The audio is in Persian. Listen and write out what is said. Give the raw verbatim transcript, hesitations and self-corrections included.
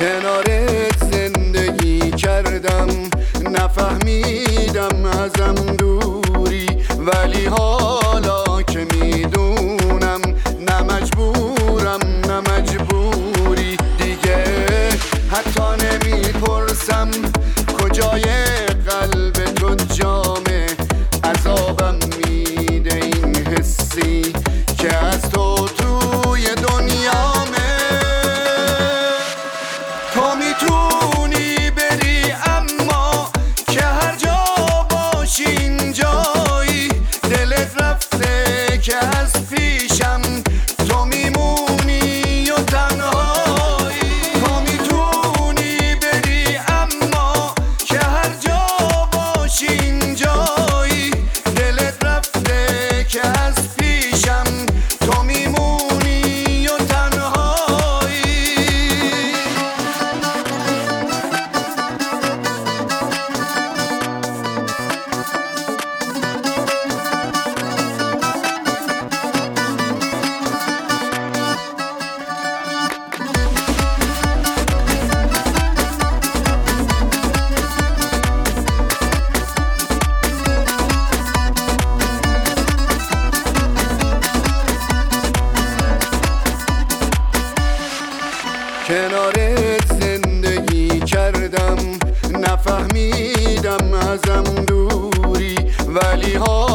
کنارت زندگی کردم، نفهمیدم ازم دوری، ولی حالا که میدونم نه مجبورم نه مجبوری دیگه. حتی نمیپرسم کجای قلب تو جامه، عذابم میده این حسی که از تو توی دنیامه. تو میتونی بری اما که هر جا باشی اینجایی، دلت رفته که از پیشم تو میمونی و تنهایی. تو میتونی بری اما که هر جا باشی اینجایی، دلت رفته که از پیشم تو میمونی و تنهایی. کنارت زندگی کردم، نفهمیدم ازم دوری، ولی ها